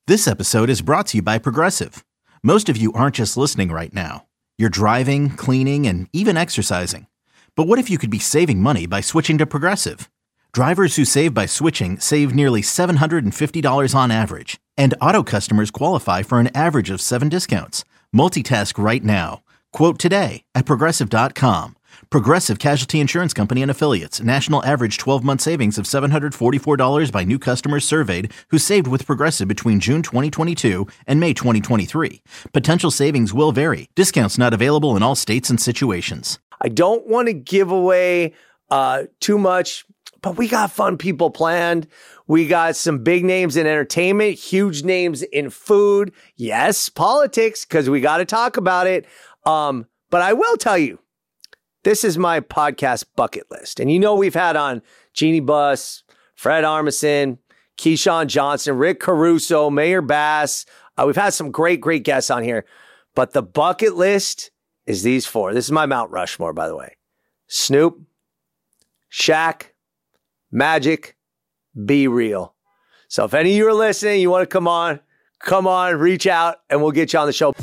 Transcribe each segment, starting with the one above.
This episode is brought to you by Progressive. Most of you aren't just listening right now. You're driving, cleaning, and even exercising. But what if you could be saving money by switching to Progressive? Drivers who save by switching save nearly $750 on average. And auto customers qualify for an average of 7 discounts. Multitask right now. Quote today at Progressive.com. Progressive Casualty Insurance Company and Affiliates. National average 12-month savings of $744 by new customers surveyed who saved with Progressive between June 2022 and May 2023. Potential savings will vary. Discounts not available in all states and situations. I don't want to give away too much, but we got fun people planned. We got some big names in entertainment, huge names in food. Yes, politics, because we got to talk about it. But I will tell you, this is my podcast bucket list. And you know we've had on Jeannie Buss, Fred Armisen, Keyshawn Johnson, Rick Caruso, Mayor Bass. We've had some great guests on here. But the bucket list is these 4. This is my Mount Rushmore, by the way. Snoop, Shaq, Magic, Be Real. So if any of you are listening, you want to come on, reach out, and we'll get you on the show.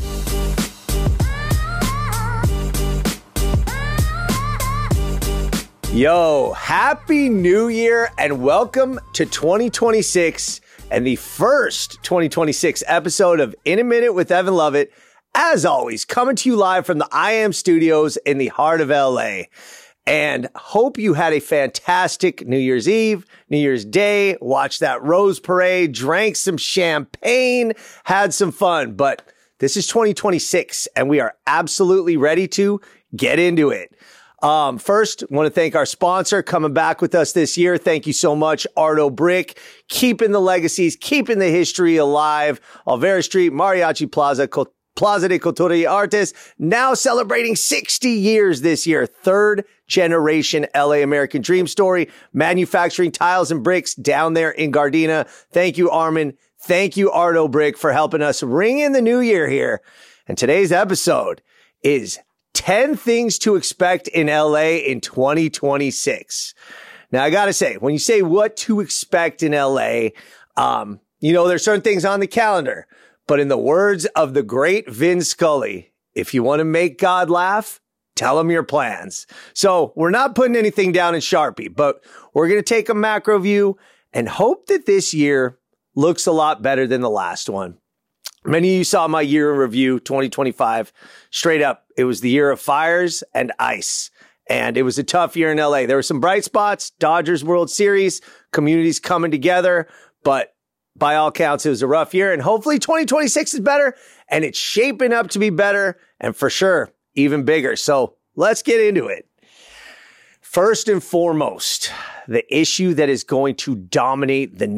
Yo, happy new year and welcome to 2026 and the first 2026 episode of In a Minute with Evan Lovett. As always, coming to you live from the IM studios in the heart of LA. And hope you had a fantastic New Year's Eve, New Year's Day, watched that Rose Parade, drank some champagne, had some fun. But this is 2026 and we are absolutely ready to get into it. First, want to thank our sponsor coming back with us this year. Thank you so much, Arto Brick, keeping the legacies, keeping the history alive. Alvera Street, Mariachi Plaza, Plaza de Cultura y Artes, now celebrating 60 years this year. 3rd generation LA American dream story, manufacturing tiles and bricks down there in Gardena. Thank you, Armin. Thank you, Arto Brick, for helping us ring in the new year here. And today's episode is 10 things to expect in LA in 2026. Now, I got to say, when you say what to expect in LA, there's certain things on the calendar. But in the words of the great Vin Scully, if you want to make God laugh, tell him your plans. So we're not putting anything down in Sharpie, but we're going to take a macro view and hope that this year looks a lot better than the last one. Many of you saw my year in review, 2025. Straight up, it was the year of fires and ice. And it was a tough year in LA. There were some bright spots, Dodgers World Series, communities coming together. But by all counts, it was a rough year. And hopefully 2026 is better. And it's shaping up to be better. And for sure, even bigger. So let's get into it. First and foremost, the issue that is going to dominate the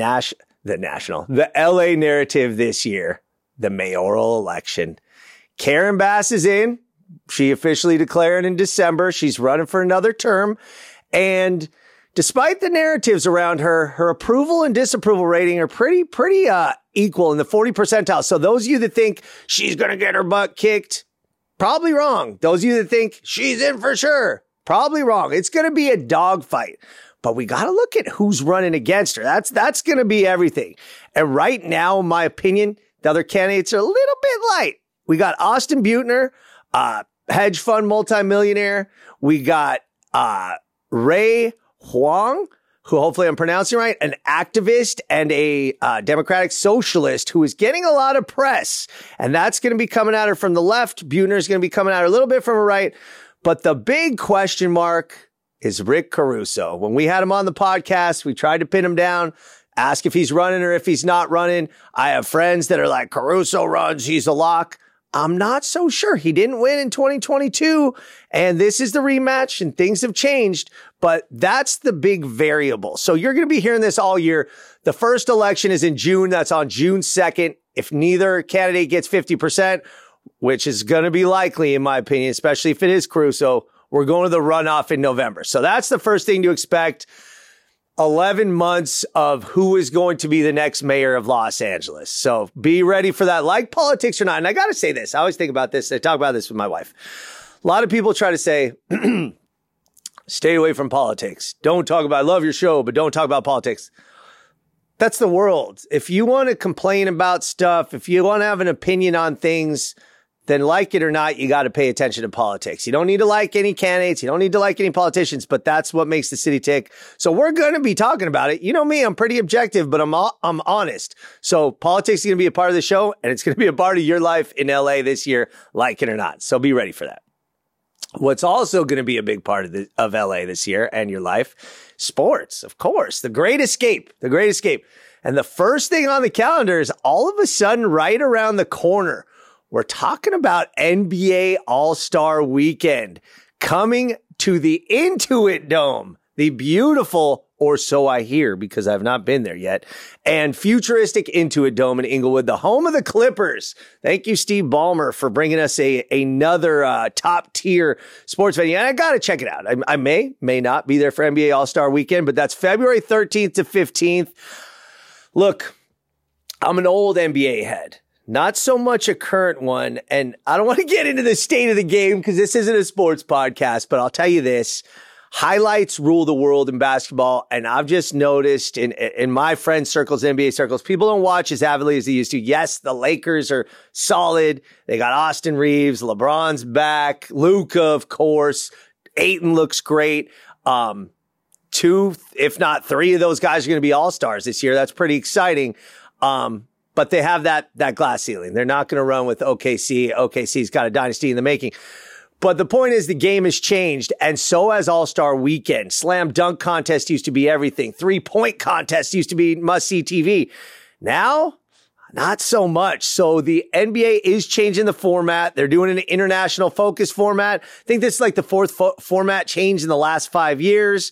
LA narrative this year. The mayoral election. Karen Bass is in. She officially declared in December. She's running for another term. And despite the narratives around her, her approval and disapproval rating are pretty equal in the 40 percentile. So those of you that think she's going to get her butt kicked, probably wrong. Those of you that think she's in for sure, probably wrong. It's going to be a dogfight. But we got to look at who's running against her. That's going to be everything. And right now, in my opinion, the other candidates are a little bit light. We got Austin Butner, hedge fund multimillionaire. We got Ray Huang, who hopefully I'm pronouncing right, an activist and a democratic socialist who is getting a lot of press. And that's going to be coming at her from the left. Butner is going to be coming at her a little bit from her right. But the big question mark is Rick Caruso. When we had him on the podcast, we tried to pin him down. Ask if he's running or if he's not running. I have friends that are like, Caruso runs, he's a lock. I'm not so sure. He didn't win in 2022, and this is the rematch, and things have changed, but that's the big variable. So you're going to be hearing this all year. The first election is in June. That's on June 2nd. If neither candidate gets 50%, which is going to be likely, in my opinion, especially if it is Caruso, we're going to the runoff in November. So that's the first thing to expect. 11 months of who is going to be the next mayor of Los Angeles. So be ready for that, like politics or not. And I got to say this. I always think about this. I talk about this with my wife. A lot of people try to say, stay away from politics. Don't talk about, I love your show, but don't talk about politics. That's the world. If you want to complain about stuff, if you want to have an opinion on things, then like it or not, you got to pay attention to politics. You don't need to like any candidates. You don't need to like any politicians, but that's what makes the city tick. So we're going to be talking about it. You know me, I'm pretty objective, but I'm honest. So politics is going to be a part of the show, and it's going to be a part of your life in LA this year, like it or not. So be ready for that. What's also going to be a big part of LA this year and your life, sports, of course, the great escape. And the first thing on the calendar is all of a sudden right around the corner, we're talking about NBA All-Star Weekend coming to the Intuit Dome, the beautiful, or so I hear because I've not been there yet, and futuristic Intuit Dome in Inglewood, the home of the Clippers. Thank you, Steve Ballmer, for bringing us another top-tier sports venue. And I got to check it out. I may not be there for NBA All-Star Weekend, but that's February 13th to 15th. Look, I'm an old NBA head. Not so much a current one, and I don't want to get into the state of the game because this isn't a sports podcast, but I'll tell you this. Highlights rule the world in basketball, and I've just noticed in my friend circles, NBA circles, people don't watch as avidly as they used to. Yes, the Lakers are solid. They got Austin Reeves, LeBron's back, Luka, of course. Ayton looks great. Two, if not three of those guys are going to be all-stars this year. That's pretty exciting. But they have that glass ceiling. They're not going to run with OKC. OKC's got a dynasty in the making. But the point is the game has changed, and so has All-Star Weekend. Slam dunk contest used to be everything. Three-point contest used to be must-see TV. Now, not so much. So the NBA is changing the format. They're doing an international focus format. I think this is like the fourth format change in the last 5 years.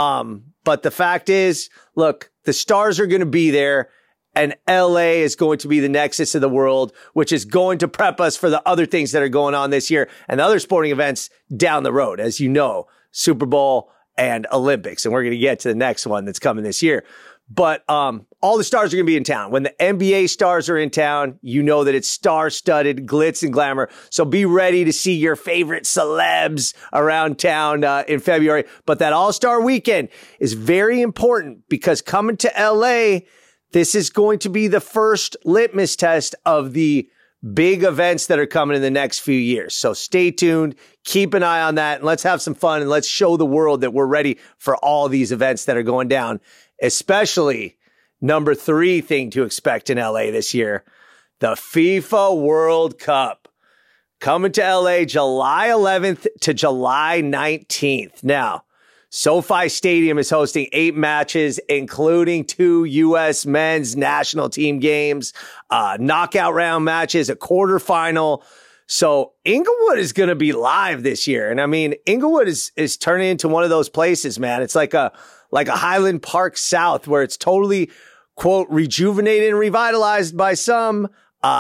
But the fact is, look, the stars are going to be there. And LA is going to be the nexus of the world, which is going to prep us for the other things that are going on this year and the other sporting events down the road, as you know, Super Bowl and Olympics. And we're going to get to the next one that's coming this year. But all the stars are going to be in town. When the NBA stars are in town, you know that it's star-studded, glitz and glamour. So be ready to see your favorite celebs around town in February. But that All-Star Weekend is very important because coming to LA, this is going to be the first litmus test of the big events that are coming in the next few years. So stay tuned, keep an eye on that, and let's have some fun, and let's show the world that we're ready for all these events that are going down, especially number 3 thing to expect in LA this year, the FIFA World Cup. Coming to LA July 11th to July 19th. Now, SoFi Stadium is hosting 8 matches, including 2 U.S. men's national team games, knockout round matches, a quarterfinal. So Inglewood is going to be live this year. And I mean, Inglewood is turning into one of those places, man. It's like a Highland Park South where it's totally, quote, rejuvenated and revitalized by some,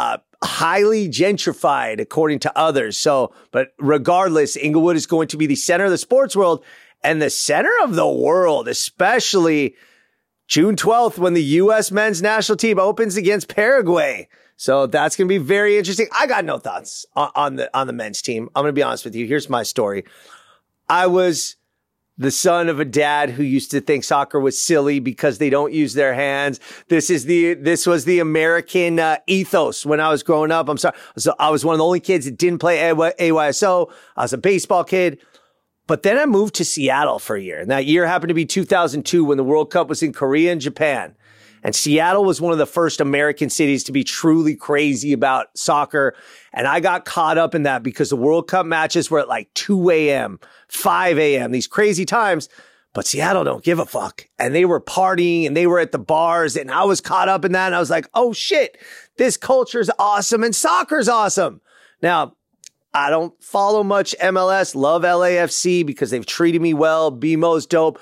highly gentrified according to others. So, but regardless, Inglewood is going to be the center of the sports world and the center of the world, especially June 12th when the U.S. men's national team opens against Paraguay. So that's going to be very interesting. I got no thoughts on the men's team. I'm going to be honest with you. Here's my story. I was the son of a dad who used to think soccer was silly because they don't use their hands. This was the American ethos when I was growing up. I'm sorry. So I was one of the only kids that didn't play AYSO. I was a baseball kid. But then I moved to Seattle for a year. And that year happened to be 2002 when the World Cup was in Korea and Japan. And Seattle was one of the first American cities to be truly crazy about soccer. And I got caught up in that because the World Cup matches were at like 2 a.m., 5 a.m., these crazy times. But Seattle don't give a fuck. And they were partying and they were at the bars. And I was caught up in that. And I was like, oh shit, this culture's awesome and soccer's awesome. Now, I don't follow much MLS, love LAFC because they've treated me well. BMO's dope,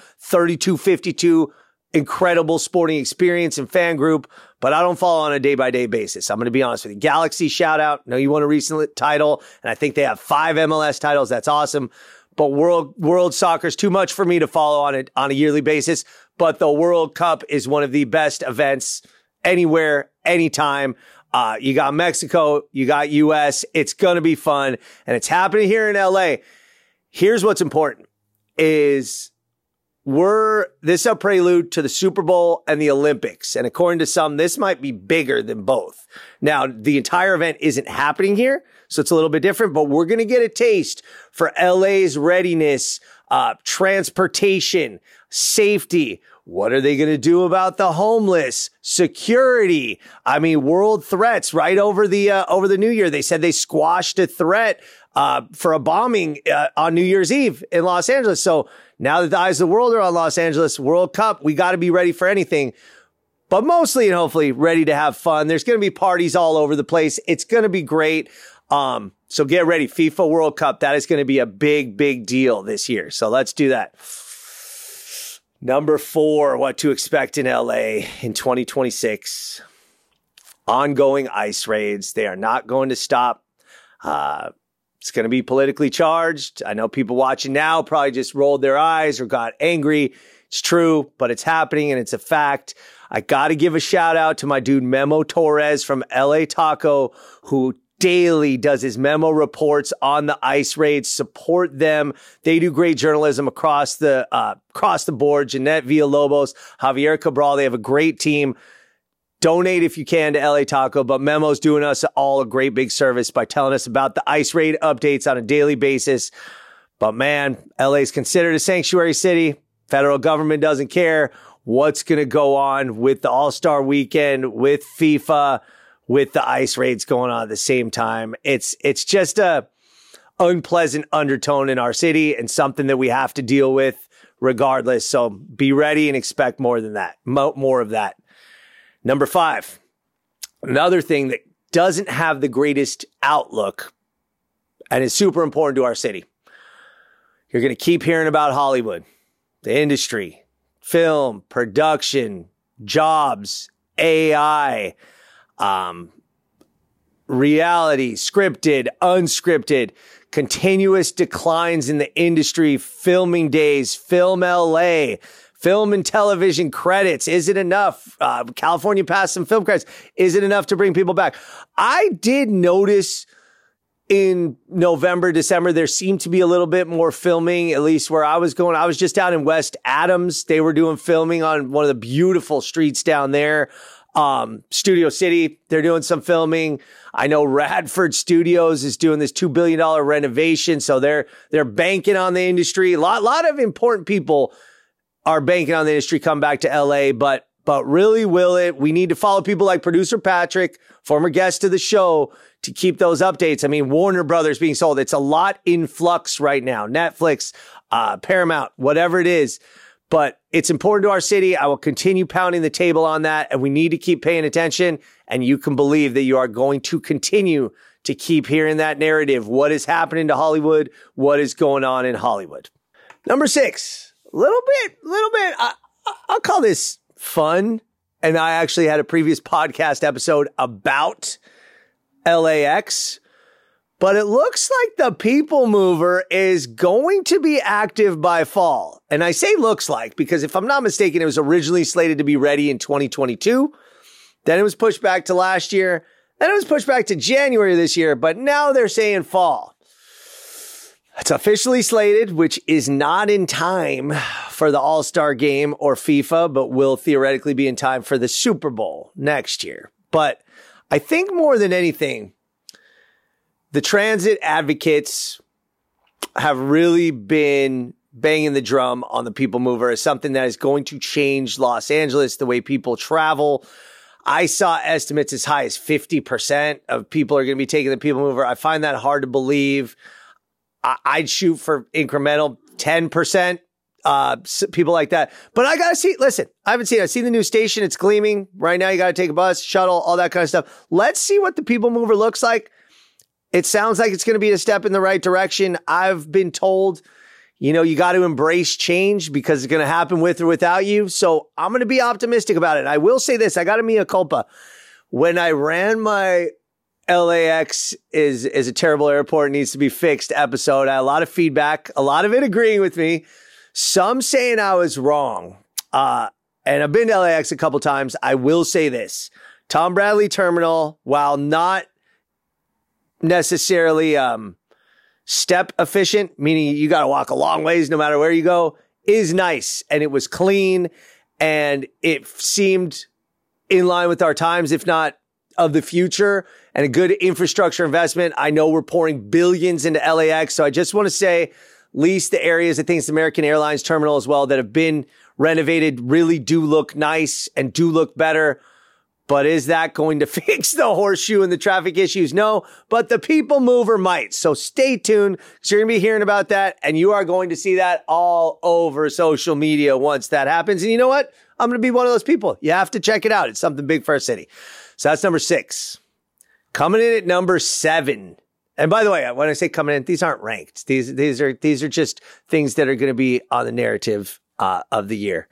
3252, incredible sporting experience and fan group, but I don't follow on a day-by-day basis. I'm going to be honest with you. Galaxy shout out. No, you won a recent title, and I think they have 5 MLS titles. That's awesome. But world soccer is too much for me to follow on a yearly basis. But the World Cup is one of the best events anywhere, anytime. You got Mexico, you got US. It's going to be fun. And it's happening here in LA. Here's what's important is this is a prelude to the Super Bowl and the Olympics. And according to some, this might be bigger than both. Now, the entire event isn't happening here, so it's a little bit different, but we're going to get a taste for LA's readiness, transportation, safety. What are they going to do about the homeless? Security. I mean, world threats right over the New Year. They said they squashed a threat for a bombing on New Year's Eve in Los Angeles. So now that the eyes of the world are on Los Angeles, World Cup, we got to be ready for anything, but mostly and hopefully ready to have fun. There's going to be parties all over the place. It's going to be great. So get ready. FIFA World Cup. That is going to be a big, big deal this year. So let's do that. Number 4, what to expect in LA in 2026. Ongoing ICE raids. They are not going to stop. It's going to be politically charged. I know people watching now probably just rolled their eyes or got angry. It's true, but it's happening and it's a fact. I got to give a shout out to my dude Memo Torres from LA Taco, who daily does his memo reports on the ICE raids. Support them. They do great journalism across the board. Jeanette Villalobos, Javier Cabral. They have a great team. Donate if you can to LA Taco, but Memo's doing us all a great big service by telling us about the ICE raid updates on a daily basis. But man, LA is considered a sanctuary city. Federal government doesn't care what's going to go on with the All-Star weekend, with FIFA, with the ICE raids going on at the same time. It's just a unpleasant undertone in our city and something that we have to deal with regardless. So be ready and expect more than that, more of that. Number 5, another thing that doesn't have the greatest outlook and is super important to our city. You're going to keep hearing about Hollywood, the industry, film, production, jobs, AI, reality, scripted, unscripted, continuous declines in the industry, filming days, Film LA, film and television credits. Is it enough? California passed some film credits. Is it enough to bring people back? I did notice in November, December, there seemed to be a little bit more filming, at least where I was going. I was just down in West Adams. They were doing filming on one of the beautiful streets down there. Studio City, they're doing some filming. I know Radford Studios is doing this $2 billion renovation. So they're banking on the industry. A lot of important people are banking on the industry come back to LA, but really will it? We need to follow people like producer Patrick, former guest of the show, to keep those updates. I mean, Warner Brothers being sold. It's a lot in flux right now. Netflix, Paramount, whatever it is. But it's important to our city. I will continue pounding the table on that, and we need to keep paying attention. And you can believe that you are going to continue to keep hearing that narrative. What is happening to Hollywood? What is going on in Hollywood? Number 6, a little bit. I'll call this fun. And I actually had a previous podcast episode about LAX. But it looks like the People Mover is going to be active by fall. And I say looks like because if I'm not mistaken, it was originally slated to be ready in 2022. Then it was pushed back to last year. Then it was pushed back to January this year. But now they're saying fall. It's officially slated, which is not in time for the All-Star game or FIFA, but will theoretically be in time for the Super Bowl next year. But I think more than anything, the transit advocates have really been banging the drum on the People Mover as something that is going to change Los Angeles, the way people travel. I saw estimates as high as 50% of people are going to be taking the People Mover. I find that hard to believe. I'd shoot for incremental 10%, people like that. But I got to see, listen, I haven't seen it. I've seen the new station. It's gleaming. Right now, you got to take a bus, shuttle, all that kind of stuff. Let's see what the People Mover looks like. It sounds like it's going to be a step in the right direction. I've been told, you got to embrace change because it's going to happen with or without you. So I'm going to be optimistic about it. I will say this. I got a mea culpa. When I ran my LAX is a terrible airport, needs to be fixed episode, I had a lot of feedback, a lot of it agreeing with me, some saying I was wrong. And I've been to LAX a couple times. I will say this. Tom Bradley Terminal, while not necessarily step efficient, meaning you got to walk a long ways no matter where you go, is nice, and it was clean, and it seemed in line with our times, if not of the future, and a good infrastructure investment. I know we're pouring billions into LAX, so I just want to say, at least the areas, I think it's the American Airlines terminal as well, that have been renovated really do look nice and do look better. But is that going to fix the horseshoe and the traffic issues? No, but the people mover might. So stay tuned, because you're going to be hearing about that, and you are going to see that all over social media once that happens. And you know what? I'm going to be one of those people. You have to check it out. It's something big for our city. So that's number 6. Coming in at number 7. And by the way, when I say coming in, these aren't ranked. These are just things that are going to be on the narrative of the year.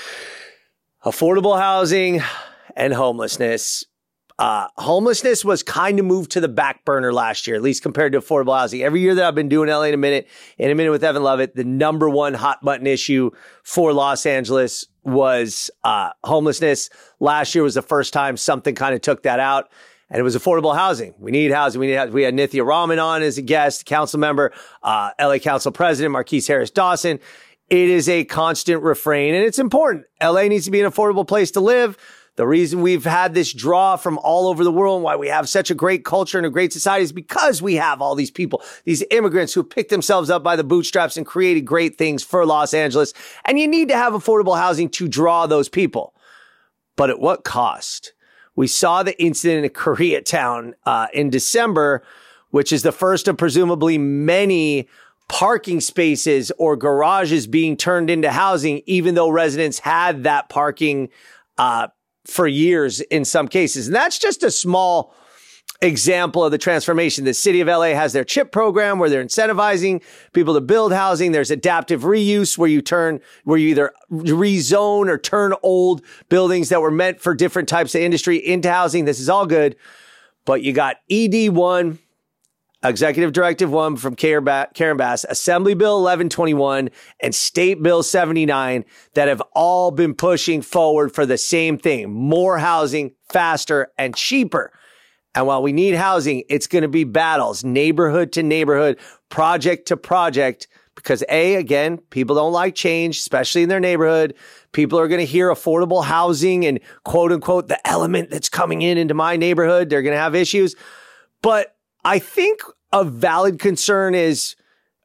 Affordable housing and homelessness. Homelessness was kind of moved to the back burner last year, at least compared to affordable housing. Every year that I've been doing LA in a minute with Evan Lovett, the number one hot button issue for Los Angeles was homelessness. Last year was the first time something kind of took that out, and it was affordable housing. We need housing. We had Nithya Raman on as a guest, council member, LA Council President Marquise Harris Dawson. It is a constant refrain, and it's important. LA needs to be an affordable place to live. The reason we've had this draw from all over the world and why we have such a great culture and a great society is because we have all these people, these immigrants who picked themselves up by the bootstraps and created great things for Los Angeles. And you need to have affordable housing to draw those people. But at what cost? We saw the incident in Koreatown in December, which is the first of presumably many parking spaces or garages being turned into housing, even though residents had that parking for years in some cases. And that's just a small example of the transformation. The city of LA has their CHIP program where they're incentivizing people to build housing. There's adaptive reuse where you either rezone or turn old buildings that were meant for different types of industry into housing. This is all good. But you got ED1, Executive Directive 1 from Karen Bass, Assembly Bill 1121, and State Bill 79 that have all been pushing forward for the same thing: more housing, faster, and cheaper. And while we need housing, it's going to be battles, neighborhood to neighborhood, project to project, because again, people don't like change, especially in their neighborhood. People are going to hear affordable housing and quote unquote, the element that's coming into my neighborhood. They're going to have issues. But I think a valid concern is,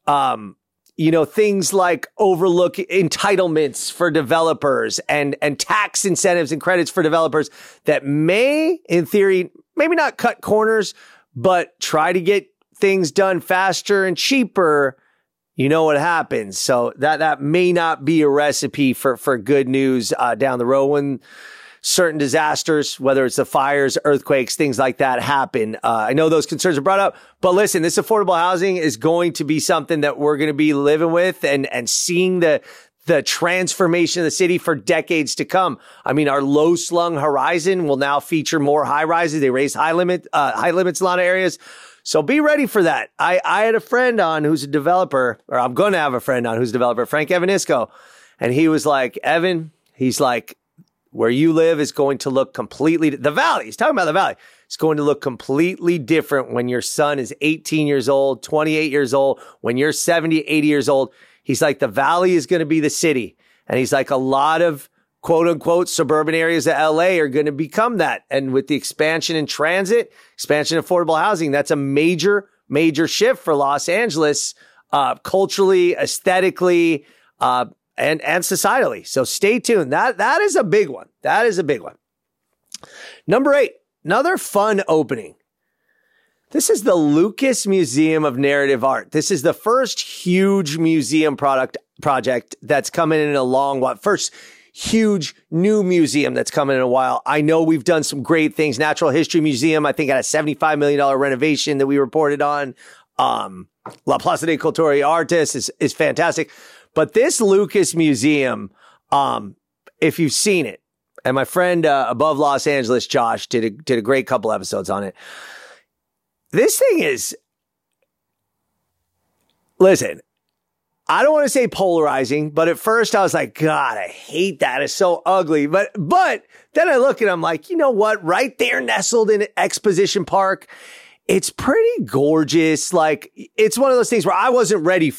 things like overlook entitlements for developers and tax incentives and credits for developers that may, in theory, maybe not cut corners, but try to get things done faster and cheaper. You know what happens. So that may not be a recipe for good news down the road when certain disasters, whether it's the fires, earthquakes, things like that happen. I know those concerns are brought up, but listen, this affordable housing is going to be something that we're going to be living with and seeing the transformation of the city for decades to come. I mean, our low slung horizon will now feature more high rises. They raise high limits in a lot of areas. So be ready for that. I had a friend on who's a developer, or I'm going to have a friend on who's a developer, Frank Evanisco. And he was like, Evan, he's like, where you live is going to look completely, the valley, he's talking about the valley. It's going to look completely different when your son is 18 years old, 28 years old, when you're 70, 80 years old. He's like, the valley is going to be the city. And he's like, a lot of quote unquote suburban areas of LA are going to become that. And with the expansion in transit, expansion of affordable housing, that's a major, major shift for Los Angeles, culturally, aesthetically, and societally. So stay tuned. That is a big one. That is a big one. Number 8, another fun opening. This is the Lucas Museum of Narrative Art. This is the first huge museum project that's coming in a long while. First huge new museum that's coming in a while. I know we've done some great things. Natural History Museum, I think, had a $75 million renovation that we reported on. La Plaza de Cultura y Artes is fantastic. But this Lucas Museum, if you've seen it, and my friend Above Los Angeles, Josh, did a great couple episodes on it. This thing is, listen, I don't want to say polarizing, but at first I was like, God, I hate that. It's so ugly. But then I look and I'm like, you know what? Right there nestled in Exposition Park, it's pretty gorgeous. Like, it's one of those things where I wasn't ready for it.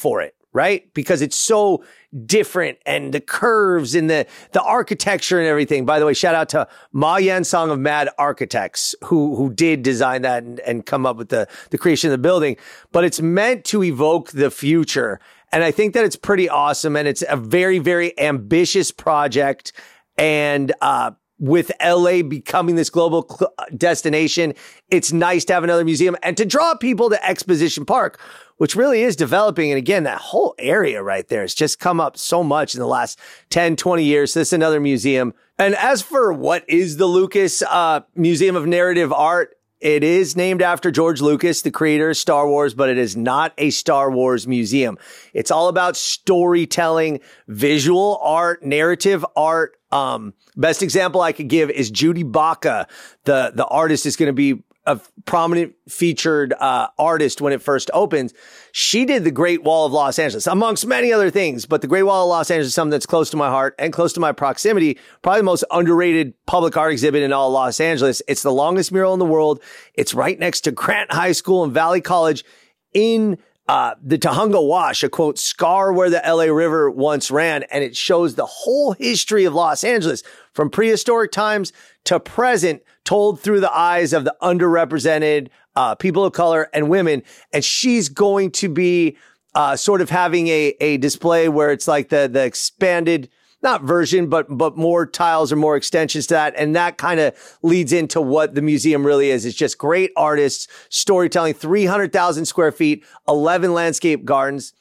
right? Because it's so different and the curves and the architecture and everything. By the way, shout out to Ma Yan-song of Mad Architects who did design that and come up with the creation of the building. But it's meant to evoke the future. And I think that it's pretty awesome. And it's a very, very ambitious project. And, with LA becoming this global destination, it's nice to have another museum and to draw people to Exposition Park, which really is developing. And again, that whole area right there has just come up so much in the last 10, 20 years. So this is another museum. And as for what is the Lucas Museum of Narrative Art, it is named after George Lucas, the creator of Star Wars, but it is not a Star Wars museum. It's all about storytelling, visual art, narrative art. Best example I could give is Judy Baca. The artist is going to be a prominent featured artist when it first opens. She did the Great Wall of Los Angeles, amongst many other things. But the Great Wall of Los Angeles is something that's close to my heart and close to my proximity. Probably the most underrated public art exhibit in all of Los Angeles. It's the longest mural in the world. It's right next to Grant High School and Valley College in the Tujunga Wash, a quote, scar where the LA River once ran. And it shows the whole history of Los Angeles from prehistoric times to present, told through the eyes of the underrepresented people of color and women. And she's going to be sort of having a display where it's like the expanded, not version, but more tiles or more extensions to that. And that kind of leads into what the museum really is. It's just great artists, storytelling, 300,000 square feet, 11 landscape gardens.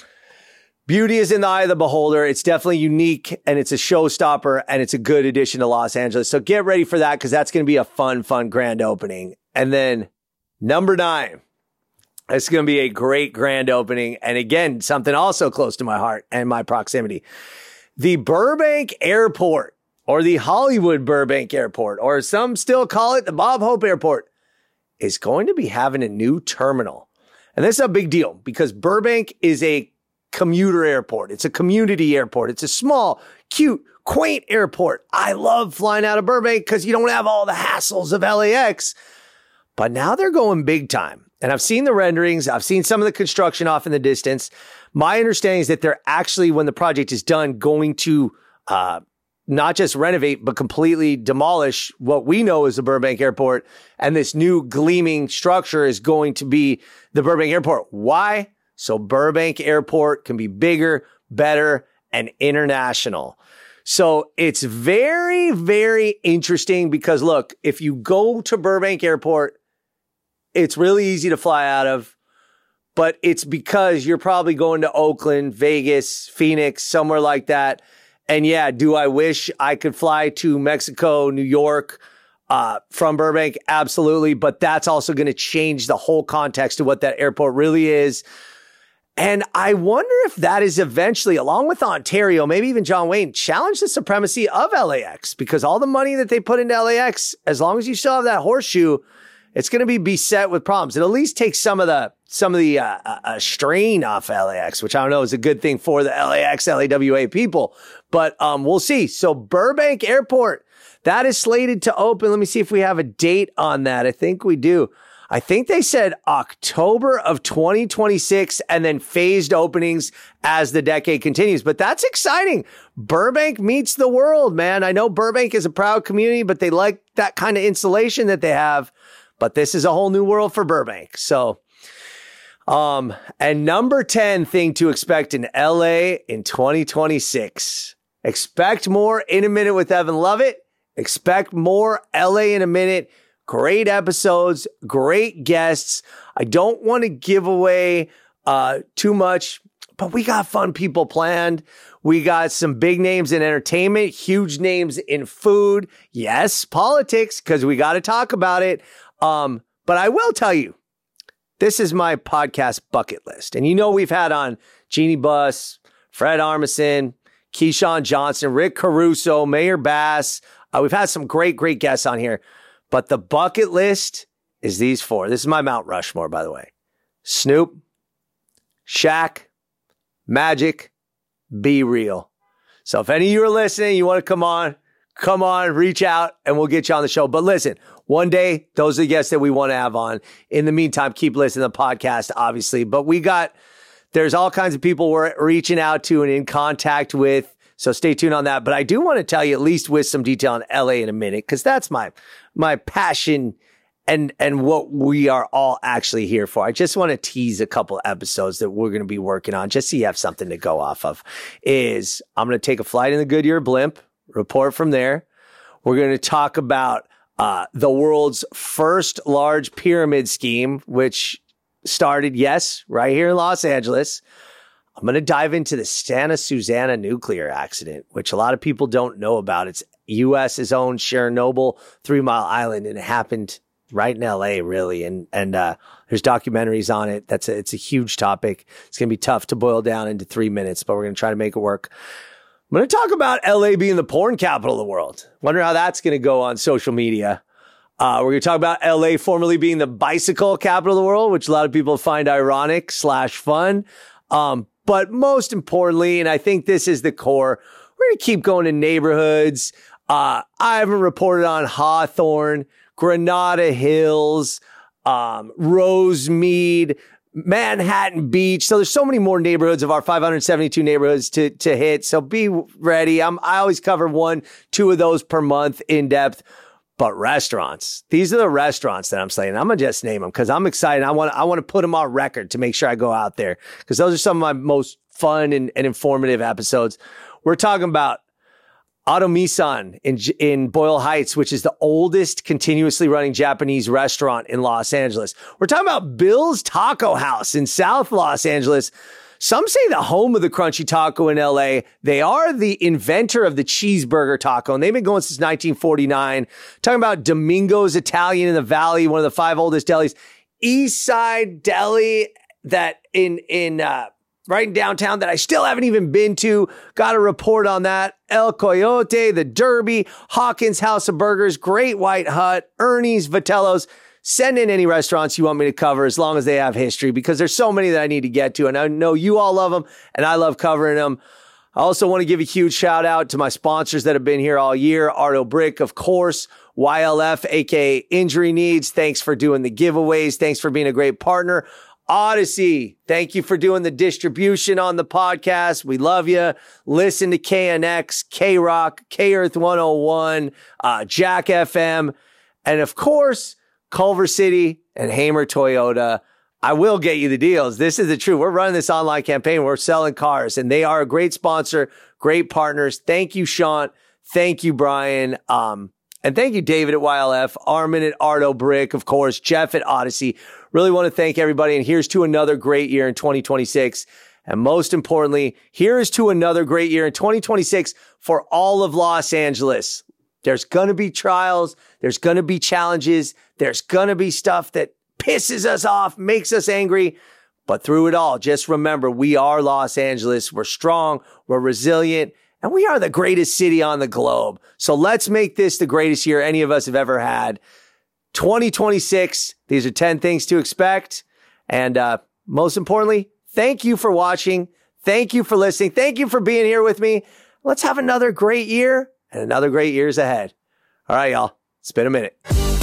Beauty is in the eye of the beholder. It's definitely unique and it's a showstopper and it's a good addition to Los Angeles. So get ready for that because that's going to be a fun grand opening. And then number 9. It's going to be a great grand opening. And again, something also close to my heart and my proximity. The Burbank Airport, or the Hollywood Burbank Airport, or some still call it the Bob Hope Airport, is going to be having a new terminal. And this is a big deal because Burbank is a commuter airport. It's a community airport. It's a small, cute, quaint airport. I love flying out of Burbank because you don't have all the hassles of LAX. But now they're going big time. And I've seen the renderings. I've seen some of the construction off in the distance. My understanding is that they're actually, when the project is done, going to not just renovate, but completely demolish what we know as the Burbank Airport. And this new gleaming structure is going to be the Burbank Airport. Why? So Burbank Airport can be bigger, better, and international. So it's very, very interesting because look, if you go to Burbank Airport, it's really easy to fly out of, but it's because you're probably going to Oakland, Vegas, Phoenix, somewhere like that. And yeah, do I wish I could fly to Mexico, New York, from Burbank? Absolutely. But that's also going to change the whole context of what that airport really is. And I wonder if that is eventually, along with Ontario, maybe even John Wayne, challenge the supremacy of LAX, because all the money that they put into LAX, as long as you still have that horseshoe, it's going to be beset with problems. It at least takes some of the strain off LAX, which I don't know is a good thing for the LAX, LAWA people, but we'll see. So Burbank Airport, that is slated to open. Let me see if we have a date on that. I think we do. I think they said October of 2026 and then phased openings as the decade continues. But that's exciting. Burbank meets the world, man. I know Burbank is a proud community, but they like that kind of insulation that they have. But this is a whole new world for Burbank. So, and number 10 thing to expect in LA in 2026. Expect more In a Minute with Evan Lovett. Expect more LA in a Minute. Great episodes, great guests. I don't want to give away too much, but we got fun people planned. We got some big names in entertainment, huge names in food. Yes, politics, because we got to talk about it. But I will tell you, this is my podcast bucket list. And you know, we've had on Jeannie Buss, Fred Armisen, Keyshawn Johnson, Rick Caruso, Mayor Bass. We've had some great guests on here. But the bucket list is these 4. This is my Mount Rushmore, by the way. Snoop, Shaq, Magic, Be Real. So if any of you are listening, you want to come on, reach out, and we'll get you on the show. But listen, one day, those are the guests that we want to have on. In the meantime, keep listening to the podcast, obviously. But we got there's all kinds of people we're reaching out to and in contact with. So stay tuned on that. But I do want to tell you at least with some detail on LA in a minute, because that's my passion and what we are all actually here for. I just want to tease a couple episodes that we're going to be working on, just so you have something to go off of. I'm going to take a flight in the Goodyear blimp, report from there. We're going to talk about the world's first large pyramid scheme, which started, yes, right here in Los Angeles. I'm going to dive into the Santa Susana nuclear accident, which a lot of people don't know about. It's U.S.'s own Chernobyl 3 Mile Island, and it happened right in L.A., really. And there's documentaries on it. It's a huge topic. It's going to be tough to boil down into 3 minutes, but we're going to try to make it work. I'm going to talk about L.A. being the porn capital of the world. Wonder how that's going to go on social media. We're going to talk about LA formerly being the bicycle capital of the world, which a lot of people find ironic / fun. But most importantly, and I think this is the core, we're going to keep going to neighborhoods. I haven't reported on Hawthorne, Granada Hills, Rosemead, Manhattan Beach. So there's so many more neighborhoods of our 572 neighborhoods to hit. So be ready. I always cover 1-2 of those per month in depth. But restaurants, these are the restaurants that I'm saying. I'm going to just name them because I'm excited. I want to put them on record to make sure I go out there, because those are some of my most fun and informative episodes. We're talking about Automisan in Boyle Heights, which is the oldest continuously running Japanese restaurant in Los Angeles. We're talking about Bill's Taco House in South Los Angeles. Some say the home of the crunchy taco in LA. They are the inventor of the cheeseburger taco, and they've been going since 1949. Talking about Domingo's Italian in the Valley, one of the 5 oldest delis. East Side Deli that in right in downtown that I still haven't even been to. Got a report on that. El Coyote, the Derby, Hawkins House of Burgers, Great White Hut, Ernie's, Vitello's. Send in any restaurants you want me to cover as long as they have history, because there's so many that I need to get to. And I know you all love them and I love covering them. I also want to give a huge shout out to my sponsors that have been here all year. Arto Brick, of course, YLF, aka Injury Needs. Thanks for doing the giveaways. Thanks for being a great partner. Odyssey, thank you for doing the distribution on the podcast. We love you. Listen to KNX, K-Rock, K-Earth 101, Jack FM, and of course, Culver City and Hamer Toyota. I will get you the deals. This is the truth. We're running this online campaign. We're selling cars, and they are a great sponsor, great partners. Thank you, Sean. Thank you, Brian. And thank you, David at YLF, Armin at Arto Brick, of course, Jeff at Odyssey. Really want to thank everybody. And here's to another great year in 2026. And most importantly, here is to another great year in 2026 for all of Los Angeles. There's going to be trials. There's going to be challenges. There's going to be stuff that pisses us off, makes us angry. But through it all, just remember, we are Los Angeles. We're strong. We're resilient. And we are the greatest city on the globe. So let's make this the greatest year any of us have ever had. 2026. These are 10 things to expect. And most importantly, thank you for watching. Thank you for listening. Thank you for being here with me. Let's have another great year. And another great years ahead. All right, y'all. It's been a minute.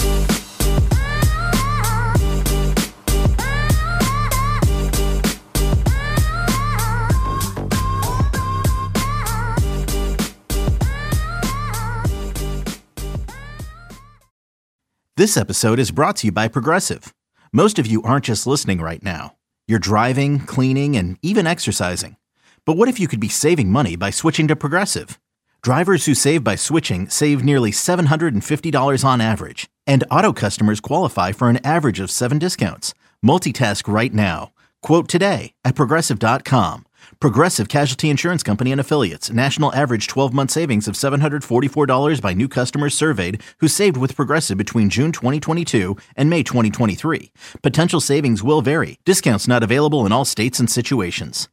This episode is brought to you by Progressive. Most of you aren't just listening right now. You're driving, cleaning, and even exercising. But what if you could be saving money by switching to Progressive? Drivers who save by switching save nearly $750 on average, and auto customers qualify for an average of 7 discounts. Multitask right now. Quote today at Progressive.com. Progressive Casualty Insurance Company and Affiliates. National average 12-month savings of $744 by new customers surveyed who saved with Progressive between June 2022 and May 2023. Potential savings will vary. Discounts not available in all states and situations.